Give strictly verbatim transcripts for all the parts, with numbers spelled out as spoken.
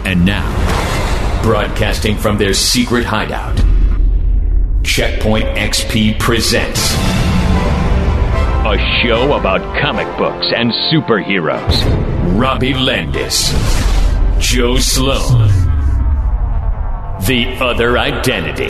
And now, broadcasting from their secret hideout, Checkpoint X P presents a show about comic books and superheroes. Robbie Landis, Joe Sloan, The Other Identity.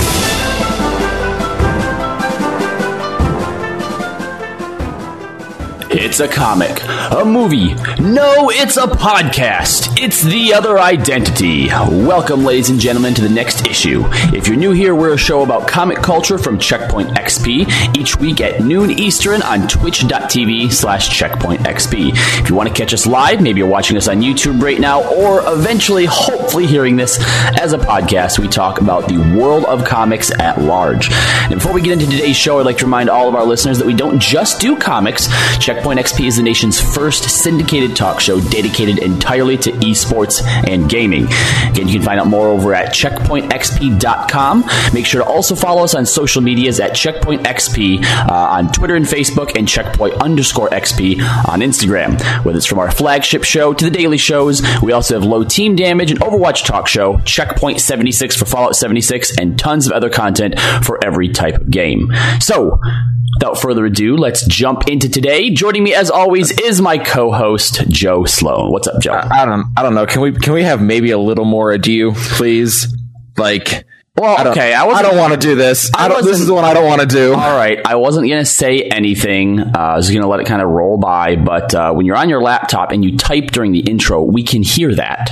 It's a comic, a movie. No, it's a podcast. It's The Other Identity. Welcome, ladies and gentlemen, to the next issue. If you're new here, we're a show about comic culture from Checkpoint X P, each week at noon Eastern on twitch.tv slash Checkpoint XP. If you want to catch us live, maybe you're watching us on YouTube right now, or eventually, hopefully, hearing this as a podcast, we talk about the world of comics at large. And before we get into today's show, I'd like to remind all of our listeners that we don't just do comics. Checkpoint X P is the nation's first syndicated talk show dedicated entirely to esports and gaming. Again, you can find out more over at checkpoint x p dot com. Make sure to also follow us on social medias at Checkpoint X P uh, on Twitter and Facebook, and Checkpoint underscore X P on Instagram. Whether it's from our flagship show to the daily shows, we also have Low Team Damage, and Overwatch talk show, Checkpoint seventy-six for Fallout seventy-six, and tons of other content for every type of game. So, without further ado, let's jump into today. Joining me, as always, is my co-host, Joe Sloan. What's up, Joe? I, I don't, I don't know. Can we, can we have maybe a little more ado, please? Like, well, I okay, I, I don't want to do this. I, I don't. This is the one I don't want to do. All right, I wasn't gonna say anything. Uh, I was gonna let it kind of roll by. But uh, when you're on your laptop and you type during the intro, we can hear that.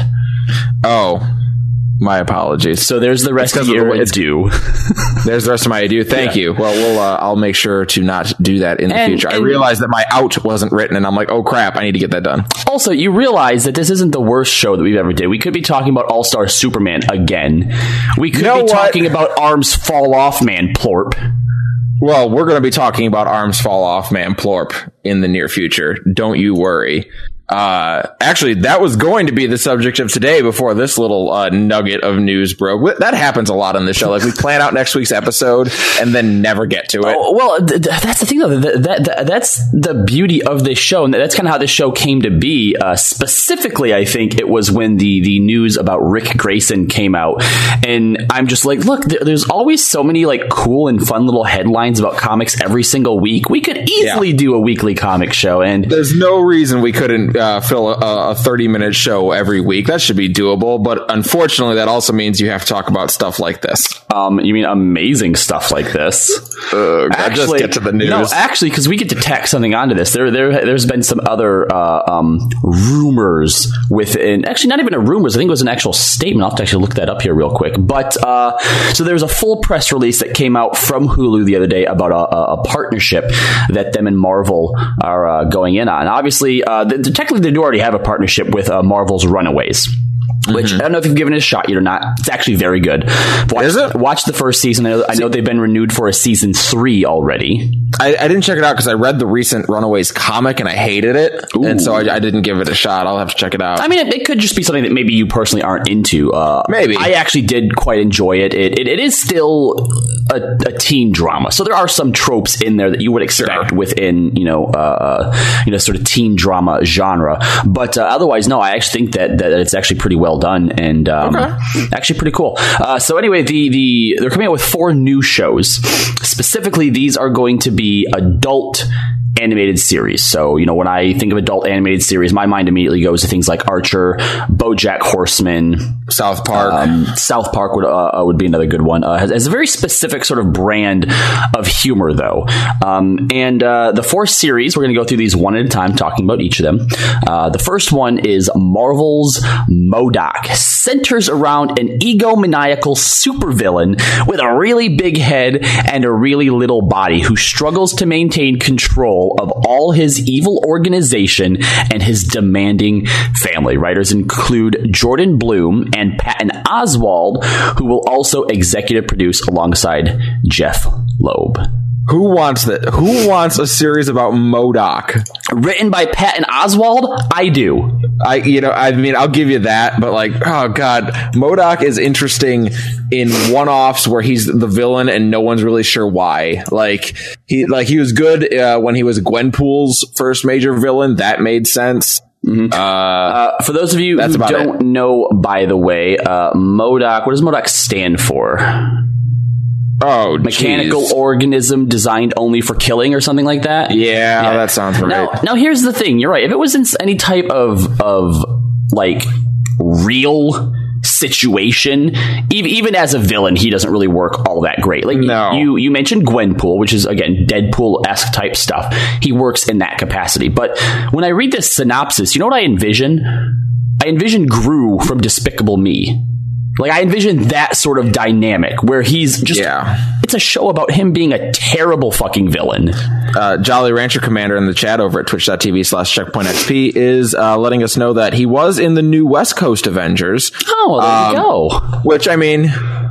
Oh. My apologies. So there's the rest of your ado. There's the rest of my ado. Thank yeah. you. Well, we'll uh, I'll make sure to not do that in the and, future. And I realized that my out wasn't written, and I'm like, oh crap, I need to get that done. Also, you realize that this isn't the worst show that we've ever did. We could be talking about All-Star Superman again. We could you know be what? talking about Arms Fall Off Man Plorp. Well, we're going to be talking about Arms Fall Off Man Plorp in the near future. Don't you worry. Uh, actually, that was going to be the subject of today before this little uh, nugget of news broke. That happens a lot on this show. Like, we plan out next week's episode and then never get to it. Oh, well, th- th- that's the thing, though. That, that, that, that's the beauty of this show. And that's kind of how this show came to be. Uh, specifically, I think it was when the, the news about Rick Grayson came out. And I'm just like, look, th- there's always so many like cool and fun little headlines about comics every single week. We could easily yeah. do a weekly comic show. And there's no reason we couldn't Uh, fill a, a thirty minute show every week. That should be doable, but unfortunately that also means you have to talk about stuff like this. Um, you mean amazing stuff like this? Uh, actually, just get to the news. No, actually, because we get to tack something onto this. There, there, there's been some other uh, um, rumors within. Actually, not even a rumors. I think it was an actual statement. I'll have to actually look that up here real quick. But uh, so there's a full press release that came out from Hulu the other day about a, a partnership that them and Marvel are uh, going in on. Obviously, uh, the, the, technically they do already have a partnership with uh, Marvel's Runaways, which mm-hmm. I don't know if you've given it a shot yet or not. It's actually very good. Watch, Is it? Watch the first season. I know, I know they've been renewed for a season three already. I, I didn't check it out because I read the recent Runaways comic and I hated it. Ooh. And so I, I didn't give it a shot. I'll have to check it out. I mean, it, it could just be something that maybe you personally aren't into. Uh, maybe. I actually did quite enjoy it. It, it, it is still a, a teen drama. So there are some tropes in there that you would expect sure. within, you know, uh, you know, sort of teen drama genre. But uh, otherwise, no, I actually think that, that it's actually pretty well done and um, okay. actually pretty cool. Uh, so anyway, the, the they're coming out with four new shows. Specifically, these are going to be adult animated series. So, you know, when I think of adult animated series, my mind immediately goes to things like Archer, BoJack Horseman, South Park. Um, South Park would uh, would be another good one. Uh, has, has a very specific sort of brand of humor, though. Um, and uh, the four series, we're going to go through these one at a time, talking about each of them. Uh, the first one is Marvel's MODOK. Centers around an egomaniacal supervillain with a really big head and a really little body who struggles to maintain control of all his evil organization and his demanding family. Writers include Jordan Bloom and Patton Oswalt, who will also executive produce alongside Jeff Loeb. Who wants that? Who wants a series about MODOK? Written by Patton Oswalt? I do. I, you know, I mean, I'll give you that, but like, oh god, MODOK is interesting in one-offs where he's the villain and no one's really sure why. Like he, like he was good uh, when he was Gwenpool's first major villain. That made sense. Mm-hmm. Uh, uh, for those of you who don't it. know, by the way, uh, MODOK, what does MODOK stand for? Oh, mechanical geez. organism designed only for killing or something like that. Yeah, yeah. that sounds right. Now, now, here's the thing. You're right. If it was in any type of of like real situation, even, even as a villain, he doesn't really work all that great. Like no. you, you mentioned Gwenpool, which is again Deadpool-esque type stuff. He works in that capacity. But when I read this synopsis, you know what I envision? I envision Gru from Despicable Me. Like, I envision that sort of dynamic where he's just... Yeah. It's a show about him being a terrible fucking villain. Uh, Jolly Rancher Commander in the chat over at twitch.tv slash checkpoint XP is uh, letting us know that he was in the new West Coast Avengers. Oh, well, there um, you go. Which, I mean...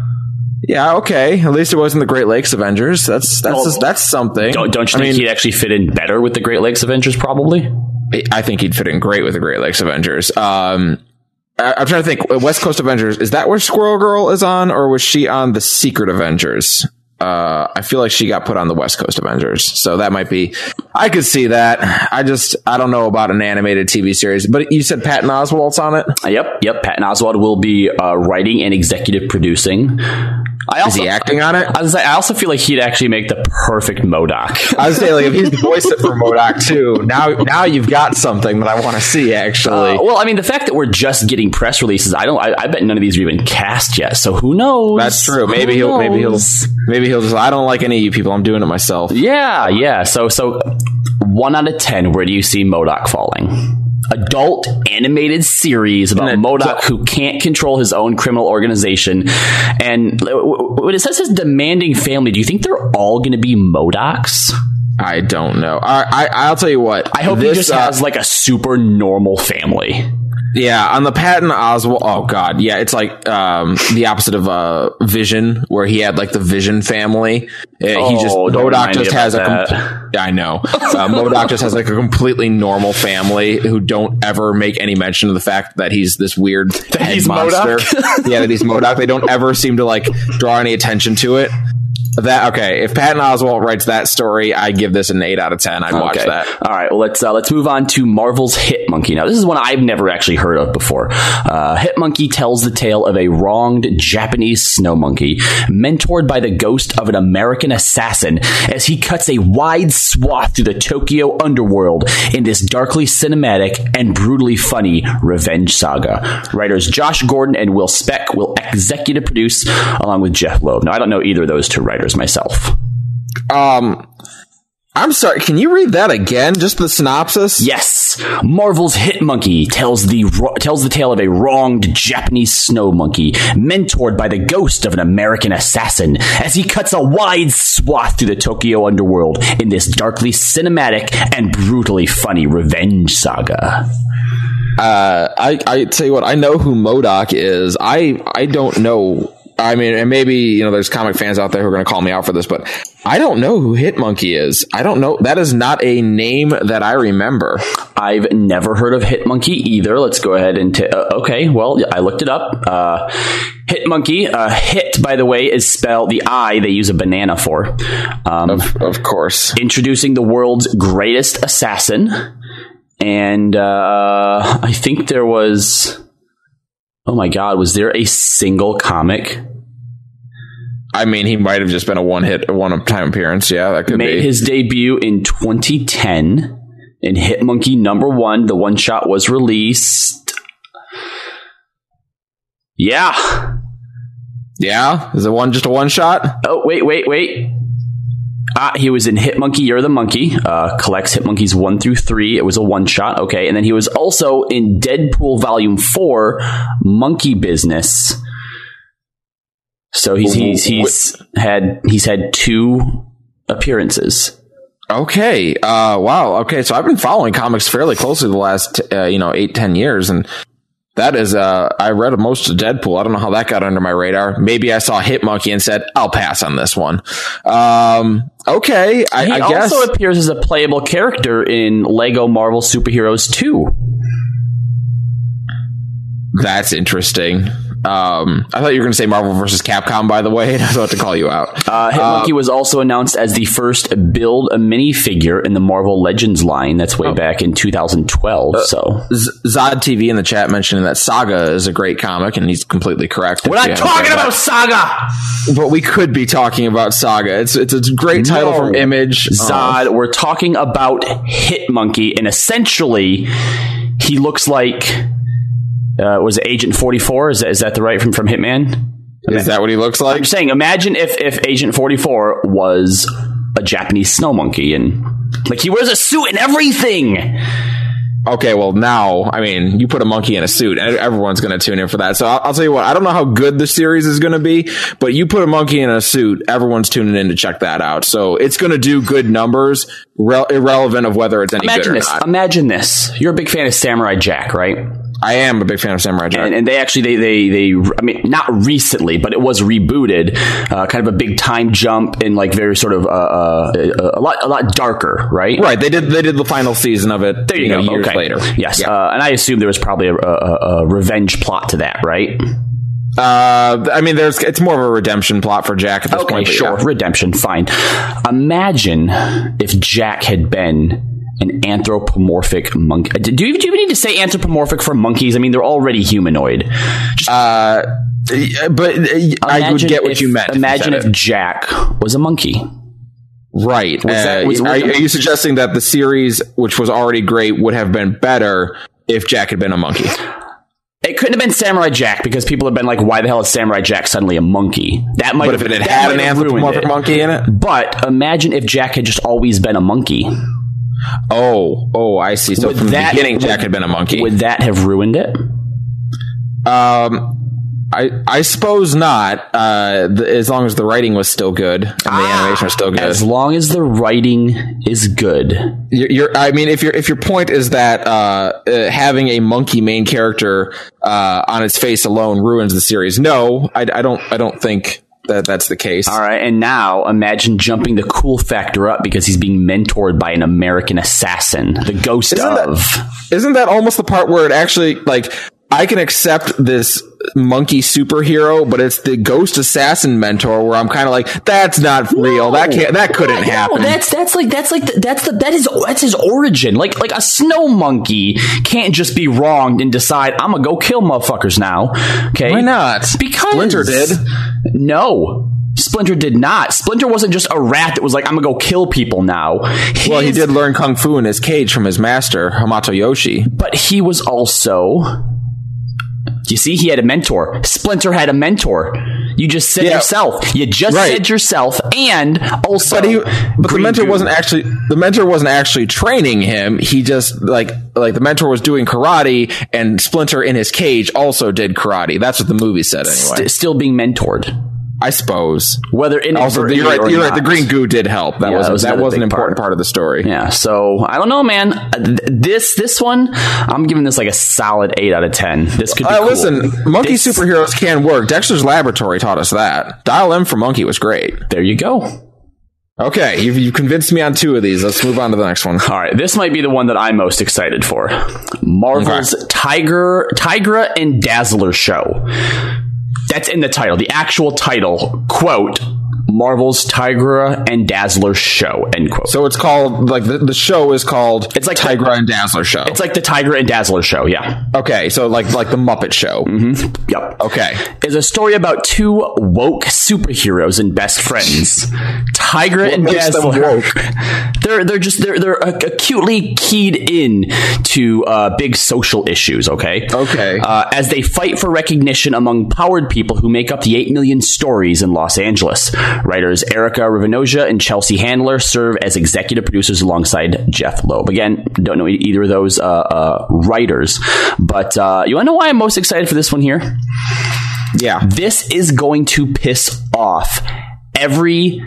Yeah, okay. At least it wasn't the Great Lakes Avengers. That's that's well, that's something. Don't, don't you I think mean, he'd actually fit in better with the Great Lakes Avengers, probably? I think he'd fit in great with the Great Lakes Avengers. Um... I'm trying to think. West Coast Avengers, is that where Squirrel Girl is on, or was she on the Secret Avengers? Uh, I feel like she got put on the West Coast Avengers, so that might be. I could see that. I just I don't know about an animated T V series, but you said Patton Oswalt's on it. Uh, yep, yep. Patton Oswalt will be uh, writing and executive producing. I also, is he acting on it? I, was like, I also feel like he'd actually make the perfect MODOK. I was saying, like, if he's the voice for MODOK too, now now you've got something that I want to see. Actually, uh, well, I mean, the fact that we're just getting press releases, I don't. I, I bet none of these are even cast yet. So who knows? That's true. Maybe who he'll. knows? Maybe he'll. Maybe he'll just. I don't like any of you people. I'm doing it myself. Yeah, yeah. So so, one out of ten. Where do you see MODOK falling? Adult animated series about MODOK who can't control his own criminal organization. And when it says his demanding family, do you think they're all going to be MODOKs? I don't know. I, I, I'll tell you what. I hope this, he just uh, has like a super normal family. Yeah, on the Patton Oswalt. Oh God, yeah, it's like um, the opposite of uh, Vision, where he had like the Vision family. Uh, oh, he just MODOK just has a. That. Com- yeah, I know. Uh, MODOK just has like a completely normal family who don't ever make any mention of the fact that he's this weird that head he's monster. MODOK? Yeah, that he's MODOK. They don't ever seem to like draw any attention to it. That okay. If Patton Oswalt writes that story, I give this an eight out of ten. I'd watch okay. that. All right. Well, let's uh, let's move on to Marvel's Hitmonkey. Now, this is one I've never actually heard of before. Uh, Hitmonkey tells the tale of a wronged Japanese snow monkey mentored by the ghost of an American assassin as he cuts a wide swath through the Tokyo underworld in this darkly cinematic and brutally funny revenge saga. Writers Josh Gordon and Will Speck will executive produce along with Jeff Loeb. Now, I don't know either of those two writers myself. Um, I'm sorry. Can you read that again? Just the synopsis? Yes. Marvel's Hitmonkey tells the tells the tale of a wronged Japanese snow monkey mentored by the ghost of an American assassin as he cuts a wide swath through the Tokyo underworld in this darkly cinematic and brutally funny revenge saga. Uh, I I tell you what, I know who MODOK is. I I don't know. I mean, and maybe, you know, there's comic fans out there who are going to call me out for this, but I don't know who Hitmonkey is. I don't know. That is not a name that I remember. I've never heard of Hitmonkey either. Let's go ahead and... T- uh, okay, well, I looked it up. Uh, Hitmonkey, uh, hit, by the way, is spelled... The I, they use a banana for. Um, of, of course. Introducing the world's greatest assassin. And uh, I think there was... Oh my God, was there a single comic? I mean, he might have just been a one-hit, a one-time appearance. Yeah, that could Made be. Made his debut in twenty ten in Hitmonkey number one. The one-shot was released. Yeah. Yeah? Is it one just a one-shot? Oh, wait, wait, wait. Ah, he was in Hitmonkey, You're the Monkey. Uh, collects Hitmonkeys one through three. It was a one-shot. Okay. And then he was also in Deadpool Volume four, Monkey Business. So he's he's he's had he's had two appearances. Okay. Uh, wow. Okay. So I've been following comics fairly closely the last uh, you know eight ten years, and that is uh, I read most of Deadpool. I don't know how that got under my radar. Maybe I saw Hitmonkey and said, "I'll pass on this one." Um, okay. I, he I guess also appears as a playable character in Lego Marvel Superheroes two. That's interesting. Um, I thought you were going to say Marvel versus Capcom, by the way. I was about to call you out. Uh, Hitmonkey uh, was also announced as the first build a minifigure in the Marvel Legends line. That's way oh. back in two thousand twelve. Uh, so Z- Zod T V in the chat mentioning that Saga is a great comic, and he's completely correct. We're not talking about Saga, but we could be talking about Saga. It's it's a great title no. from Image. Zod. Uh, we're talking about Hitmonkey, and essentially, he looks like. Uh, was it Agent forty-four? Is that, is that the right from, from Hitman? Is that what he looks like? I'm saying, imagine if, if Agent forty-four was a Japanese snow monkey and like he wears a suit and everything. Okay, well now, I mean, you put a monkey in a suit, and everyone's going to tune in for that. So I'll, I'll tell you what, I don't know how good the series is going to be, but you put a monkey in a suit, everyone's tuning in to check that out. So it's going to do good numbers, re- irrelevant of whether it's any Imagine good or this. not. Imagine this. You're a big fan of Samurai Jack, right? I am a big fan of Samurai Jack. And, and they actually, they, they, they, I mean, not recently, but it was rebooted, uh, kind of a big time jump and like very sort of, uh, uh, a lot, a lot darker, right? Right. They did, they did the final season of it, there you, you know, go. years okay. later. Yes. Yeah. Uh, and I assume there was probably a, a, a revenge plot to that, right? Uh, I mean, there's, it's more of a redemption plot for Jack at this okay, point. Sure. Yeah. Redemption. Fine. Imagine if Jack had been an anthropomorphic monkey. Do you, do you need to say anthropomorphic for monkeys? I mean, they're already humanoid. Just, uh, but I would get what if, you meant. Imagine if, if Jack was a monkey. Right. Was that, was, uh, are, are you suggesting that the series, which was already great, would have been better if Jack had been a monkey? It couldn't have been Samurai Jack because people have been like, why the hell is Samurai Jack suddenly a monkey? That might But have, if it had had an anthropomorphic monkey in it? But imagine if Jack had just always been a monkey. Oh, oh, I see. So would from that, the beginning, Jack would, had been a monkey. Would that have ruined it? Um, I I suppose not. Uh, the, as long as the writing was still good and ah, the animation was still good. As long as the writing is good. You're, you're I mean, if your if your point is that uh, uh, having a monkey main character uh, on its face alone ruins the series, no, I, I don't. I don't think. That that's the case. All right, and now imagine jumping the cool factor up because he's being mentored by an American assassin, the ghost isn't of. That, isn't that almost the part where it actually, like, I can accept this monkey superhero, but it's the ghost assassin mentor where I'm kind of like, that's not real. No, that can't. That couldn't no, happen. That's that's like that's like the, that's the that is that's his origin. Like like a snow monkey can't just be wronged and decide I'm gonna go kill motherfuckers now. Okay, why not? Because Splinter did. No. Splinter did not. Splinter wasn't just a rat that was like, I'm gonna go kill people now. His, well, he did learn kung fu in his cage from his master, Hamato Yoshi. But he was also... You see, he had a mentor. Splinter had a mentor. You just said yeah. yourself. You just right. said yourself, and also, but, he, but the mentor goo. wasn't actually the mentor wasn't actually training him. He just like like the mentor was doing karate, and Splinter in his cage also did karate. That's what the movie said anyway. St- still being mentored. I suppose. Whether also, you're right. You're right. The green goo did help. That yeah, was, was that was an important part. part of the story. Yeah. So I don't know, man. This this one, I'm giving this like a solid eight out of ten. This could be uh, cool. Listen, monkey this, superheroes can work. Dexter's Laboratory taught us that. Dial M for Monkey was great. There you go. Okay, you've, you've convinced me on two of these. Let's move on to the next one. All right, this might be the one that I'm most excited for. Marvel's okay. Tiger, Tigra and Dazzler show. That's in the title. The actual title, quote, Marvel's Tigra and Dazzler show, end quote. So it's called, like, the, the show is called it's like Tigra the, and Dazzler show. It's like the Tigra and Dazzler show, yeah. Okay, so like like the Muppet Show. Mm-hmm. Yep. Okay. It's a story about two woke superheroes and best friends. Tigra what and Dazzler. They're they're just they're they're acutely keyed in to uh, big social issues, okay? Okay. Uh, as they fight for recognition among powered people who make up the eight million stories in Los Angeles. Writers Erica Ravenoja and Chelsea Handler serve as executive producers alongside Jeff Loeb. Again, don't know either of those uh, uh, writers, but uh, you want to know why I'm most excited for this one here? Yeah. This is going to piss off every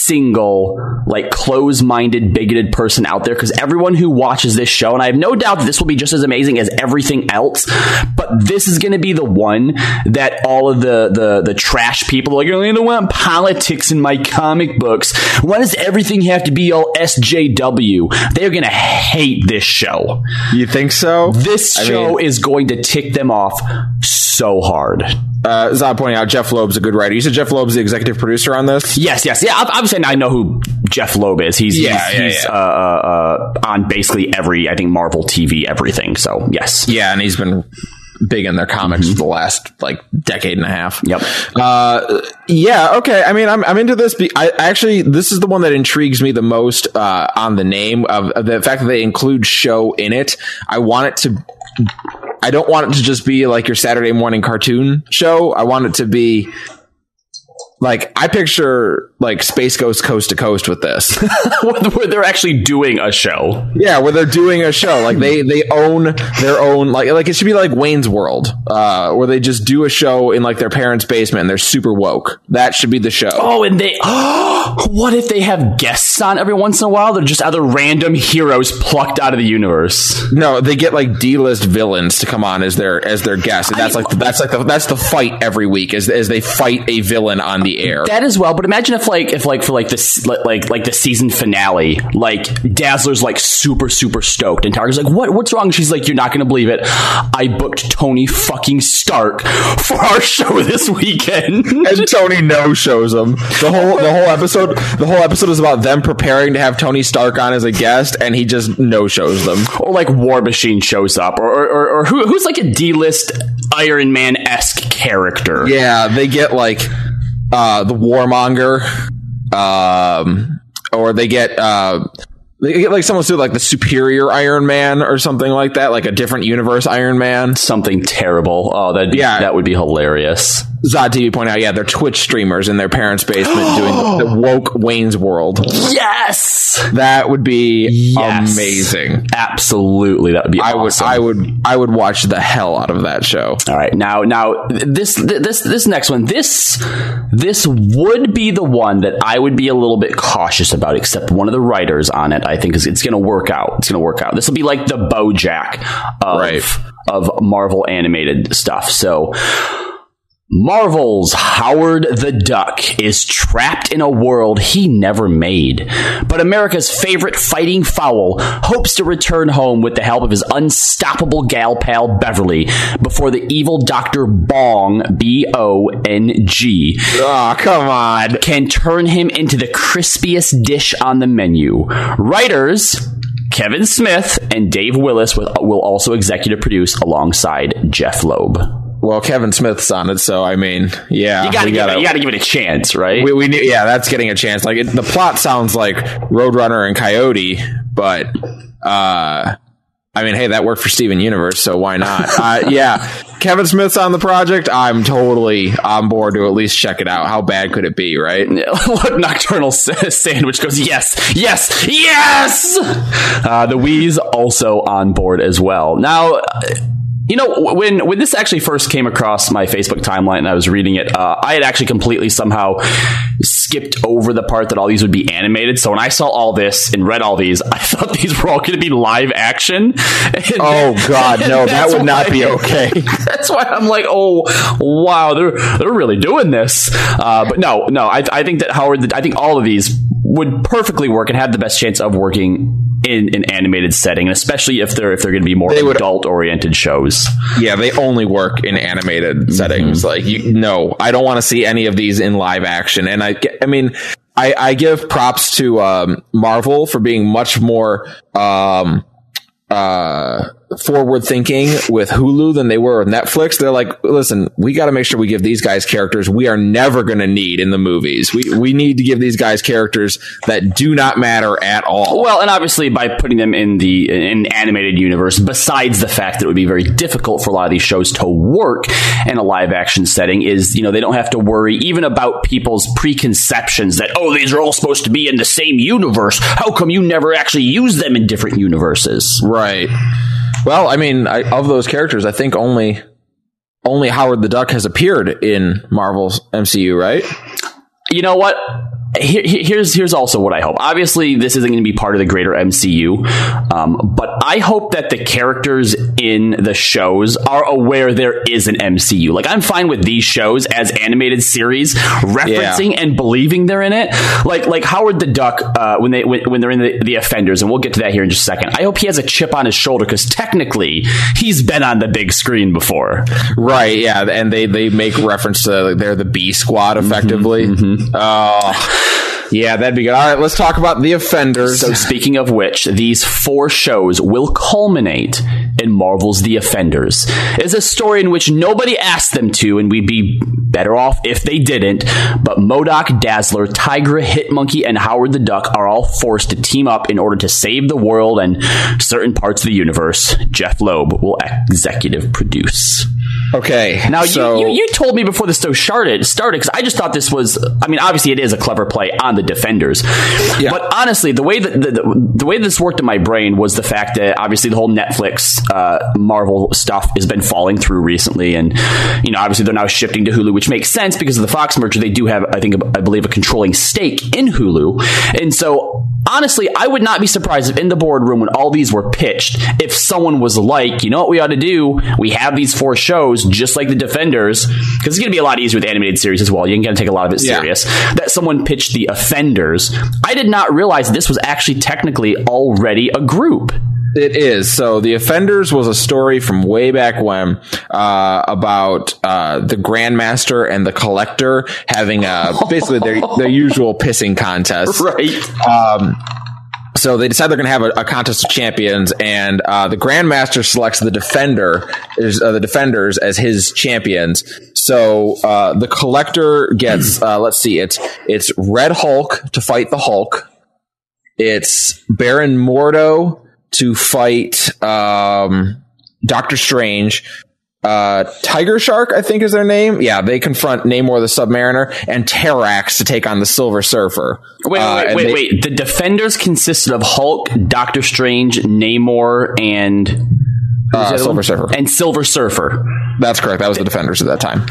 single, like, close-minded, bigoted person out there, because everyone who watches this show, and I have no doubt that this will be just as amazing as everything else, but this is going to be the one that all of the, the, the trash people are like, I don't want politics in my comic books. Why does everything have to be all S J W? They're going to hate this show. You think so? This I show mean, is going to tick them off so hard. Uh, Zod pointing out Jeff Loeb's a good writer. You said Jeff Loeb's the executive producer on this? Yes, yes. Yeah, I'm saying I know who Jeff Loeb is. He's, yeah, he's, yeah, he's yeah. Uh, uh, on basically every, I think, Marvel T V, everything. So, yes. Yeah, and he's been big in their comics mm-hmm. for the last, like, decade and a half. Yep. Uh, yeah, okay. I mean, I'm I'm into this. Be- I actually, this is the one that intrigues me the most uh, on the name of, of the fact that they include show in it. I want it to... I don't want it to just be like your Saturday morning cartoon show. I want it to be like, I picture like Space Ghost Coast to Coast with this. Where they're actually doing a show. Yeah, where they're doing a show. Like they, they own their own, like, like it should be like Wayne's World, uh, where they just do a show in like their parents' basement and they're super woke. That should be the show. Oh, and they, oh, what if they have guests on every once in a while? They're just other random heroes plucked out of the universe. No, they get like D-list villains to come on as their, as their guests. And that's I, like, the, that's like the, that's the fight every week as, as they fight a villain on the air. That as well, but imagine if like if like for like this like like the season finale, like Dazzler's like super super stoked, and Tiger's like, what what's wrong? She's like, you're not gonna believe it, I booked Tony fucking Stark for our show this weekend. And Tony no shows them. The whole the whole episode the whole episode is about them preparing to have Tony Stark on as a guest, and he just no shows them. Or like War Machine shows up, or or, or, or who who's like a D-list Iron Man-esque character. Yeah, they get like Uh, the Warmonger, um, or they get, uh, they get like someone to like the Superior Iron Man or something like that, like a different universe Iron Man. Something terrible. Oh, that yeah. that would be hilarious. Zod T V point out, yeah, they're Twitch streamers in their parents' basement doing the, the woke Wayne's World. Yes, that would be yes. amazing. Absolutely, that would be. I awesome. would, I would, I would watch the hell out of that show. All right, now, now this, this, this next one, this, this would be the one that I would be a little bit cautious about. Except one of the writers on it, I think, is it's going to work out. It's going to work out. This will be like the BoJack of right. of Marvel animated stuff. So. Marvel's Howard the Duck is trapped in a world he never made. But America's favorite fighting fowl hopes to return home with the help of his unstoppable gal pal Beverly before the evil Doctor Bong, B O N G, oh, come on, can turn him into the crispiest dish on the menu. Writers Kevin Smith and Dave Willis will also executive produce alongside Jeff Loeb. Well, Kevin Smith's on it, so I mean, yeah, you gotta, give, gotta, it, you gotta give it a chance, right? We, we need, yeah, that's getting a chance. Like it, the plot sounds like Roadrunner and Coyote, but uh, I mean, hey, that worked for Steven Universe, so why not? uh, yeah, Kevin Smith's on the project. I'm totally on board to at least check it out. How bad could it be, right? Look, Nocturnal Sandwich goes, yes, yes, yes. Uh, the Wee's also on board as well. Now. You know, when when this actually first came across my Facebook timeline and I was reading it, uh, I had actually completely somehow skipped over the part that all these would be animated. So when I saw all this and read all these, I thought these were all going to be live action. And oh, God, no, that would not why, be okay. That's why I'm like, oh, wow, they're they're really doing this. Uh, but no, no, I, I think that Howard, I think all of these would perfectly work and have the best chance of working in an animated setting, especially if they're if they're going to be more adult oriented shows. Yeah, they only work in animated mm-hmm. settings. Like, you no, I don't want to see any of these in live action. And I, I mean, I, I give props to um, Marvel for being much more um, uh, forward thinking with Hulu than they were with Netflix. They're like, listen, we got to make sure we give these guys characters we are never going to need in the movies. We we need to give these guys characters that do not matter at all. Well, and obviously by putting them in the in animated universe, besides the fact that it would be very difficult for a lot of these shows to work in a live action setting, is, you know, they don't have to worry even about people's preconceptions that, oh, these are all supposed to be in the same universe. How come you never actually use them in different universes? Right. Well, I mean, I, of those characters, I think only only Howard the Duck has appeared in Marvel's M C U, right? You know what? here, here's here's also what I hope. Obviously, this isn't going to be part of the greater M C U, um, but I hope that the characters in the shows are aware there is an M C U. Like, I'm fine with these shows as animated series referencing yeah. and believing they're in it. Like like Howard the Duck uh, when they when, when they're in the, the Offenders, and we'll get to that here in just a second. I hope he has a chip on his shoulder because technically he's been on the big screen before. Right? Yeah, and they they make reference to like, they're the B Squad effectively. Mm-hmm, mm-hmm. Uh, Yeah, that'd be good. All right, let's talk about The Offenders. So speaking of which, these four shows will culminate in Marvel's The Offenders. It's a story in which nobody asked them to, and we'd be better off if they didn't. But MODOK, Dazzler, Tigra, Hitmonkey, and Howard the Duck are all forced to team up in order to save the world and certain parts of the universe. Jeff Loeb will executive produce. Okay. Now, so you, you, you told me before the show started, started because I just thought this was, I mean, obviously it is a clever play on the Defenders. Yeah. But honestly, the way that the, the, the way this worked in my brain was the fact that obviously the whole Netflix uh, Marvel stuff has been falling through recently. And, you know, obviously they're now shifting to Hulu, which makes sense because of the Fox merger. They do have, I think, I believe, a controlling stake in Hulu. And so, honestly, I would not be surprised if in the boardroom when all these were pitched, if someone was like, you know what we ought to do? We have these four shows, just like the Defenders, because it's going to be a lot easier with animated series as well. You can take a lot of it serious. Yeah. That someone pitched the Offenders. I did not realize this was actually technically already a group. It is. So The Offenders was a story from way back when uh, about uh, the Grandmaster and the Collector having uh, basically their, their usual pissing contest. Right. Um, so they decide they're going to have a, a contest of champions, and uh, the Grandmaster selects the Defender, is uh, the Defenders as his champions. So uh, the Collector gets, uh, let's see, it's it's Red Hulk to fight the Hulk. It's Baron Mordo to fight um, Doctor Strange. Uh, Tiger Shark, I think is their name. Yeah, they confront Namor the Submariner, and Terrax to take on the Silver Surfer. Wait, uh, wait, wait, they, wait. The Defenders consisted of Hulk, Doctor Strange, Namor, and uh, Silver Surfer. And Silver Surfer. That's correct. That was the Defenders at that time.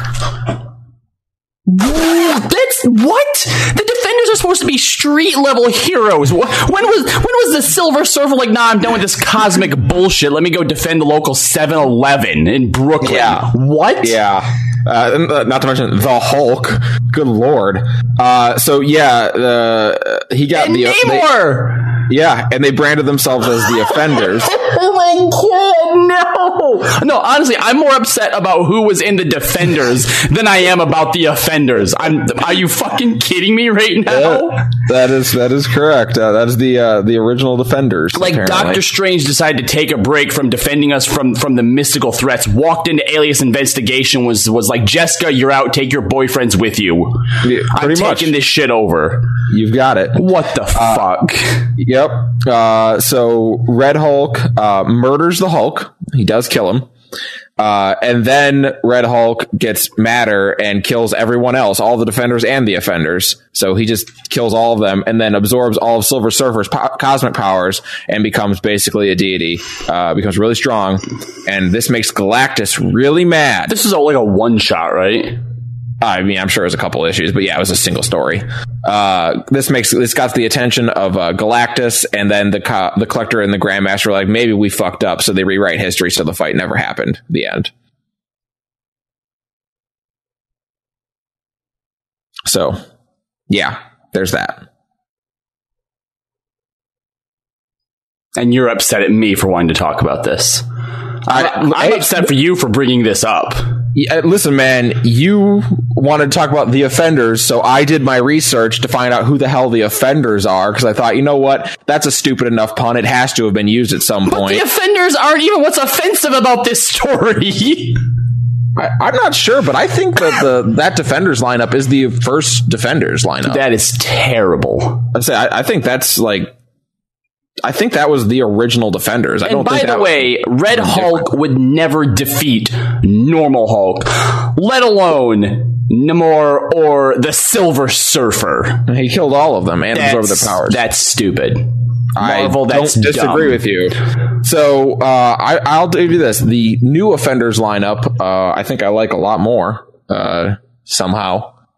That's what? The Defenders are supposed to be street level heroes. When was when was the Silver Surfer like, nah, I'm done with this cosmic bullshit. Let me go defend the local seven eleven in Brooklyn. Yeah. What? Yeah. Uh, not to mention the Hulk. Good lord. Uh, so yeah, uh, he got and the Namor. They, yeah, and they branded themselves as the Offenders. Oh my god, no! No, honestly, I'm more upset about who was in the Defenders than I am about the Offenders. I'm. Are you fucking kidding me right now? Yeah, that is that is correct. Uh, that is the uh, the original Defenders. Like apparently. Doctor Strange decided to take a break from defending us from from the mystical threats. Walked into Alias Investigation. Was was like, Jessica, you're out. Take your boyfriends with you. Yeah, pretty I'm much. taking this shit over. You've got it. What the uh, fuck? Yep. Uh, so Red Hulk uh, murders the Hulk. He does kill him. Uh, and then Red Hulk gets madder and kills everyone else, all the Defenders and the Offenders. So he just kills all of them and then absorbs all of Silver Surfer's po- cosmic powers and becomes basically a deity. Uh, becomes really strong. And this makes Galactus really mad. This is a, like a one shot, right? I mean, I'm sure it was a couple issues, but yeah, it was a single story. Uh, this makes this got the attention of uh, Galactus, and then the co- the Collector and the Grandmaster were like, maybe we fucked up, so they rewrite history so the fight never happened. The end. So, yeah, there's that. And you're upset at me for wanting to talk about this. I, I'm I, upset for you for bringing this up. Yeah, listen, man, you wanted to talk about the Offenders, so I did my research to find out who the hell the Offenders are, because I thought, you know what? That's a stupid enough pun. It has to have been used at some but point. The Offenders aren't even what's offensive about this story. I, I'm not sure, but I think that the that Defenders lineup is the first Defenders lineup. That is terrible. I say, I, I think that's like... I think that was the original Defenders. I and don't by think the that way, was Red Hulk different. would never defeat normal Hulk, let alone Namor or the Silver Surfer. He killed all of them and that's, absorbed their powers. That's stupid. Marvel, I that's don't disagree dumb. with you. So uh, I, I'll give you this: the new Offenders lineup. Uh, I think I like a lot more uh, somehow.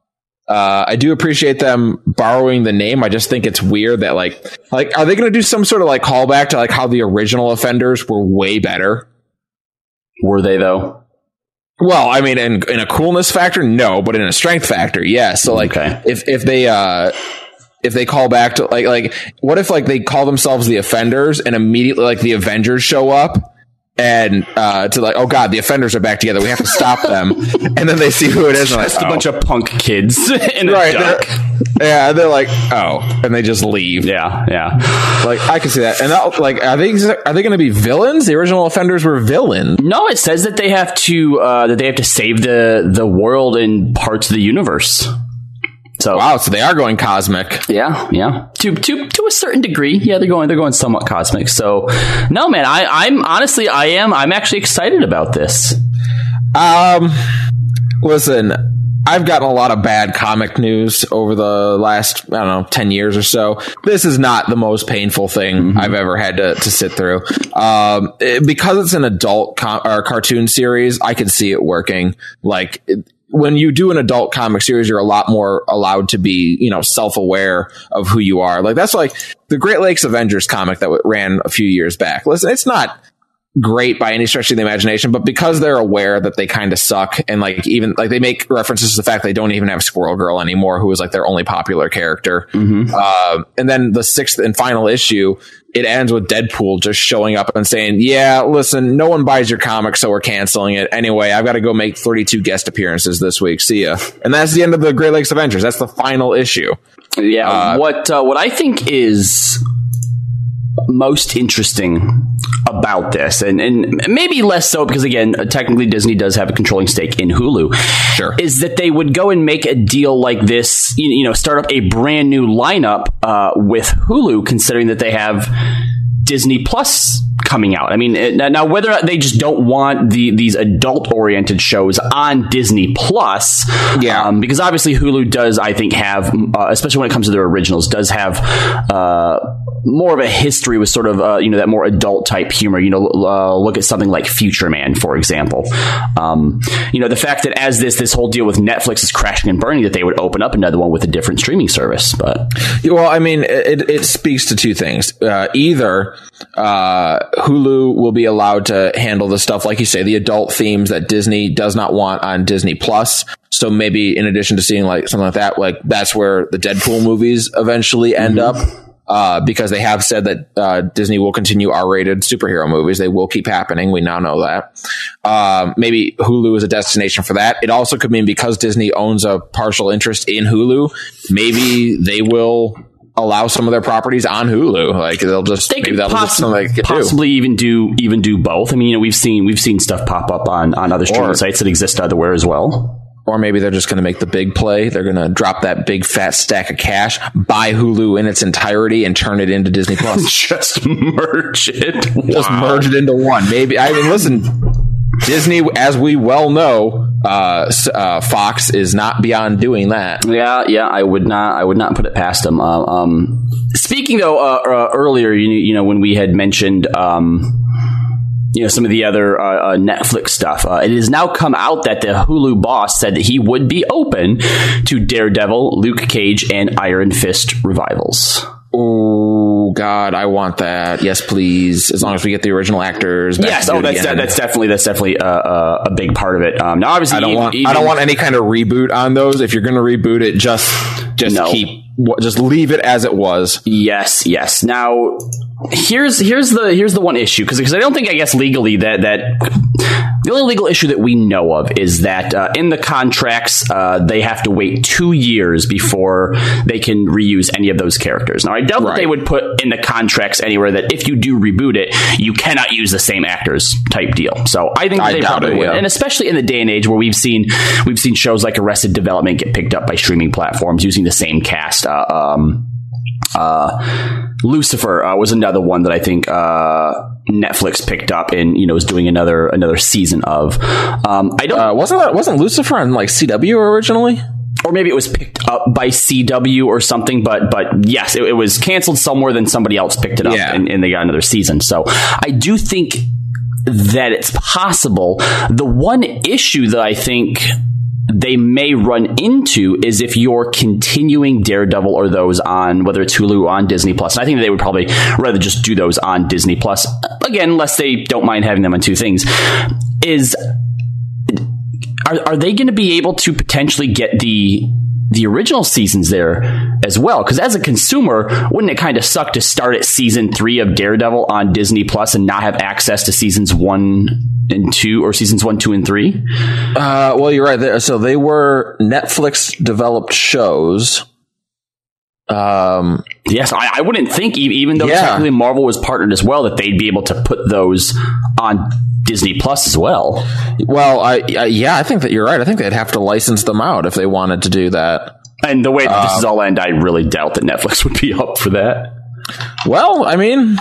Uh, I do appreciate them borrowing the name. I just think it's weird that like, like, are they going to do some sort of like callback to like how the original Offenders were way better? Were they though? Well, I mean, in, in a coolness factor, no, but in a strength factor, yes. So like, okay. if, if they, uh, if they call back to like, like, what if like they call themselves the Offenders and immediately like the Avengers show up? And uh, to like, oh god, the Offenders are back together. We have to stop them. And then they see who it is. And just like, a oh. bunch of punk kids in a right, duck. They're, yeah, they're like, oh, and they just leave. Yeah, yeah. Like I can see that. And that, like, are they are they going to be villains? The original Offenders were villains. No, it says that they have to uh, that they have to save the the world and parts of the universe. So wow, so they are going cosmic. Yeah, yeah. To to to a certain degree, yeah, they're going they're going somewhat cosmic. So no, man, I, I'm honestly I am I'm actually excited about this. Um, listen, I've gotten a lot of bad comic news over the last I don't know ten years or so. This is not the most painful thing mm-hmm. I've ever had to, to sit through. Um, it, because it's an adult com- or cartoon series, I can see it working. Like. It, when you do an adult comic series, you're a lot more allowed to be, you know, self-aware of who you are. Like that's like the Great Lakes Avengers comic that ran a few years back. Listen, it's not great by any stretch of the imagination, but because they're aware that they kind of suck and like even like they make references to the fact they don't even have Squirrel Girl anymore, who is like their only popular character. Mm-hmm. Uh, and then the sixth and final issue, it ends with Deadpool just showing up and saying, yeah, listen, no one buys your comic, so we're canceling it. Anyway, I've got to go make thirty-two guest appearances this week. See ya. And that's the end of the Great Lakes Avengers. That's the final issue. Yeah. Uh, what, uh, what I think is most interesting about this, and, and maybe less so because, again, technically Disney does have a controlling stake in Hulu, sure, is that they would go and make a deal like this, you, you know, start up a brand new lineup uh, with Hulu, considering that they have Disney Plus coming out. I mean, it, now whether or not they just don't want the these adult-oriented shows on Disney Plus, yeah, um, because obviously Hulu does, I think, have, uh, especially when it comes to their originals, does have uh, more of a history with sort of, uh, you know, that more adult-type humor. You know, uh, look at something like Future Man, for example. Um, you know, the fact that as this this whole deal with Netflix is crashing and burning, that they would open up another one with a different streaming service. But well, I mean, it, it speaks to two things. Uh, either uh, Hulu will be allowed to handle the stuff, like you say, the adult themes that Disney does not want on Disney Plus. So maybe in addition to seeing like something like that, like that's where the Deadpool movies eventually end mm-hmm. up. Uh, because they have said that uh, Disney will continue R-rated superhero movies. They will keep happening. We now know that. Uh, maybe Hulu is a destination for that. It also could mean because Disney owns a partial interest in Hulu, maybe they will allow some of their properties on Hulu. Like they'll just they maybe that'll possi- just something they could possibly do. even do even do both. I mean, you know, we've seen we've seen stuff pop up on on other streaming Or, sites that exist elsewhere as well. Or maybe they're just going to make the big play. They're going to drop that big fat stack of cash, buy Hulu in its entirety, and turn it into Disney Plus. Just merge it. Just Wow. merge it into one. Maybe. I mean, listen, Disney, as we well know, uh, uh, Fox is not beyond doing that. Yeah, yeah, I would not. I would not put it past them. Uh, um, speaking though, uh, uh, earlier, you, you know, when we had mentioned. Um, You know, some of the other uh, uh, Netflix stuff. Uh, it has now come out that the Hulu boss said that he would be open to Daredevil, Luke Cage, and Iron Fist revivals. Oh God, I want that. Yes, please. As long as we get the original actors. Back Yes, to do oh, it that's again. that's definitely that's definitely uh, uh, a big part of it. Um, now, obviously, I don't even, want. even, I don't want any kind of reboot on those. If you're going to reboot it, just just No. keep. Just leave it as it was. Yes, yes. Now, here's here's the here's the one issue because because I don't think I guess legally that that the only legal issue that we know of is that uh, in the contracts uh, they have to wait two years before they can reuse any of those characters. Now, I doubt Right. that they would put in the contracts anywhere that if you do reboot it, you cannot use the same actors type deal. So I think that I they doubt probably it, would, yeah. and especially in the day and age where we've seen we've seen shows like Arrested Development get picked up by streaming platforms using the same cast. Uh, um, uh, Lucifer uh, was another one that I think uh, Netflix picked up and you know is doing another another season of. Um, I don't Uh, wasn't that, wasn't Lucifer on like C W originally? or maybe it was picked up by C W or something. But but yes, it, it was canceled somewhere. Then somebody else picked it up Yeah. and, and they got another season. So I do think that it's possible. The one issue that I think they may run into is if you're continuing Daredevil or those on, whether it's Hulu or on Disney Plus. And I think they would probably rather just do those on Disney Plus, again, unless they don't mind having them on two things, is are, are they going to be able to potentially get the the original seasons there as well? Because as a consumer, wouldn't it kind of suck to start at season three of Daredevil on Disney Plus and not have access to seasons one and two, or seasons one, two, and three? Uh, well, you're right. So they were Netflix developed shows. Um, yes, I, I wouldn't think, even though yeah. technically Marvel was partnered as well, that they'd be able to put those on Disney Plus as well. Well, I, I yeah, I think that you're right. I think they'd have to license them out if they wanted to do that. And the way that um, this is all end, I really doubt that Netflix would be up for that. Well, I mean,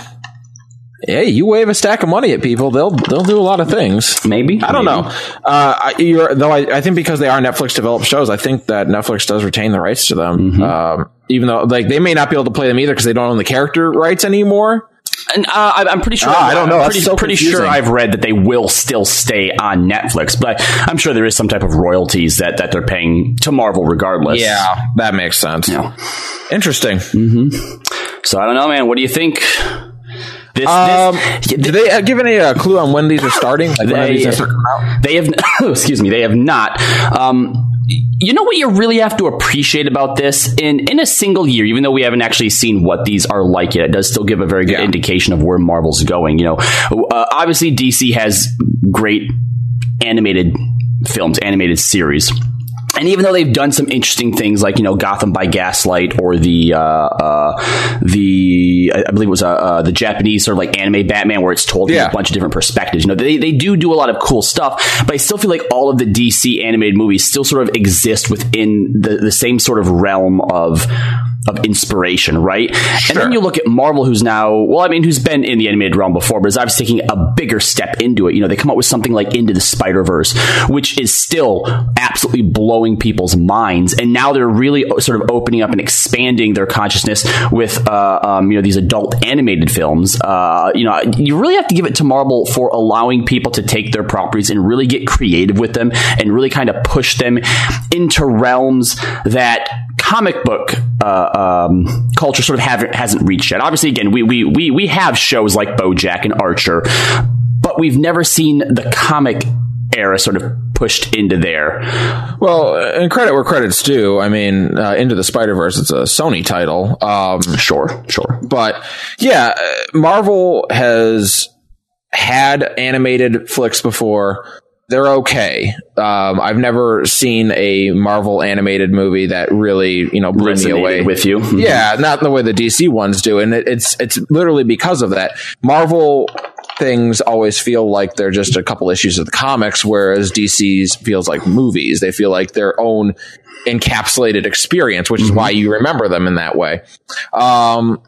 hey, you wave a stack of money at people, they'll they'll do a lot of things. Maybe I don't maybe. know. Uh, you're, though I, I think because they are Netflix developed shows, I think that Netflix does retain the rights to them. Mm-hmm. Um, even though, like, they may not be able to play them either because they don't own the character rights anymore. And uh, I'm pretty sure. Ah, I don't know. I'm That's pretty, so pretty confusing. sure I've read that they will still stay on Netflix, but I'm sure there is some type of royalties that, that they're paying to Marvel regardless. Yeah, that makes sense. Yeah. Interesting. Mm-hmm. So I don't know, man. What do you think? This, um, this, did they uh, give any uh, clue on when these are starting? Like they, when these are coming out? They have. Excuse me. They have not. Um, you know what you really have to appreciate about this? In in a single year, even though we haven't actually seen what these are like yet, it does still give a very good yeah. indication of where Marvel's going. You know, uh, obviously D C has great animated films, animated series. And even though they've done some interesting things like, you know, Gotham by Gaslight or the, uh, uh, the, I believe it was, uh, uh, the Japanese sort of like anime Batman where it's told yeah. in a bunch of different perspectives. You know, they, they do do a lot of cool stuff, but I still feel like all of the D C animated movies still sort of exist within the, the same sort of realm of, of inspiration, right? Sure. And then you look at Marvel, who's now, well, I mean, who's been in the animated realm before, but is obviously taking a bigger step into it. You know, they come up with something like Into the Spider-Verse, which is still absolutely blowing people's minds. And now they're really sort of opening up and expanding their consciousness with, uh, um, you know, these adult animated films. Uh, you know, you really have to give it to Marvel for allowing people to take their properties and really get creative with them and really kind of push them into realms that comic book uh, um, culture sort of haven't hasn't reached yet. Obviously, again, we we we we have shows like BoJack and Archer, but we've never seen the comic era sort of pushed into there. Well, and credit where credit's due. I mean, uh, Into the Spider-Verse, it's a Sony title. Um, sure, sure. But yeah, Marvel has had animated flicks before. They're okay. Um, I've never seen a Marvel animated movie that really, you know, blew me away with you. Mm-hmm. Yeah, not in the way the D C ones do, and it, it's it's literally because of that. Marvel things always feel like they're just a couple issues of the comics, whereas D C's feels like movies. They feel like their own encapsulated experience, which mm-hmm. is why you remember them in that way. Um,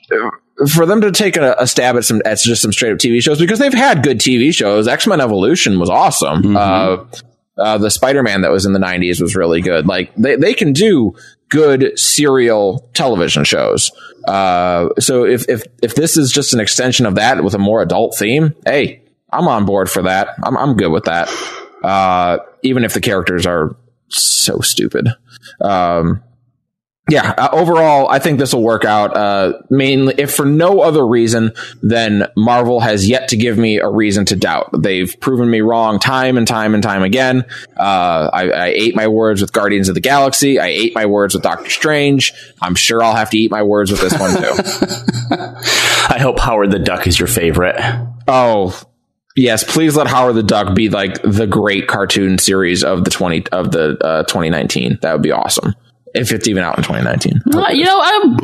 for them to take a, a stab at some, at just some straight up T V shows, because they've had good T V shows. X-Men Evolution was awesome. Mm-hmm. Uh, uh, the Spider-Man that was in the nineties was really good. Like they, they can do good serial television shows. Uh, so if, if, if this is just an extension of that with a more adult theme, hey, I'm on board for that. I'm, I'm good with that. Uh, even if the characters are so stupid. Um, Yeah, uh, overall, I think this will work out, uh, mainly, if for no other reason than Marvel has yet to give me a reason to doubt. They've proven me wrong time and time and time again. Uh, I, I ate my words with Guardians of the Galaxy. I ate my words with Doctor Strange. I'm sure I'll have to eat my words with this one, too. I hope Howard the Duck is your favorite. Oh, yes, please let Howard the Duck be like the great cartoon series of the twenty of the uh, twenty nineteen. That would be awesome. If it's even out in twenty nineteen. Uh, you know, um,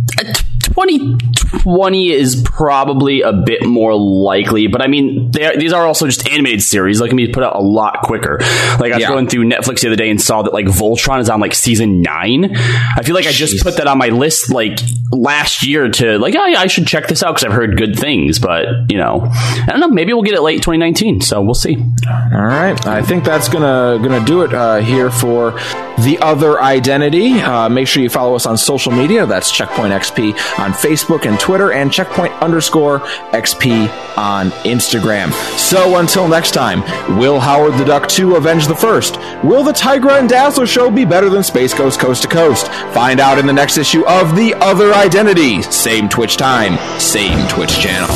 twenty twenty is probably a bit more likely, but I mean, they are, these are also just animated series. Like, I mean, put out a lot quicker. Like, I was yeah. going through Netflix the other day and saw that, like, Voltron is on, like, season nine. I feel like I just Jeez. put that on my list, like, last year to, like, oh, yeah, I should check this out because I've heard good things. But, you know, I don't know. Maybe we'll get it late twenty nineteen, so we'll see. All right. I think that's gonna gonna do it uh, here for The Other Identity. Uh, make sure you follow us on social media. That's Checkpoint X P on Facebook and Twitter, and Checkpoint underscore X P on Instagram. So until next time, will Howard the Duck two avenge the first? Will the Tigra and Dazzler show be better than Space Ghost Coast to Coast? Find out in the next issue of The Other Identity. Same Twitch time, same Twitch channel.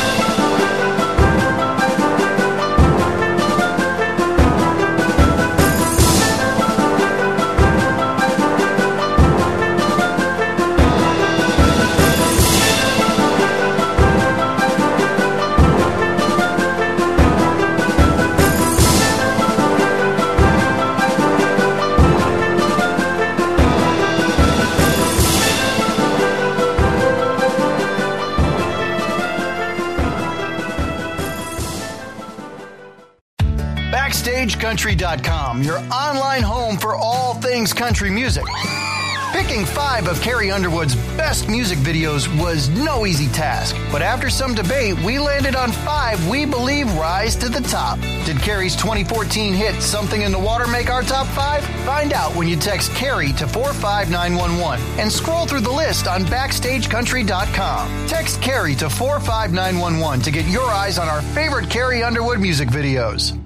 Backstage Country dot com, your online home for all things country music. Picking five of Carrie Underwood's best music videos was no easy task, but after some debate, we landed on five we believe rise to the top. Did Carrie's twenty fourteen hit Something in the Water make our top five? Find out when you text Carrie to four five nine one one and scroll through the list on Backstage Country dot com. Text Carrie to four five nine one one to get your eyes on our favorite Carrie Underwood music videos.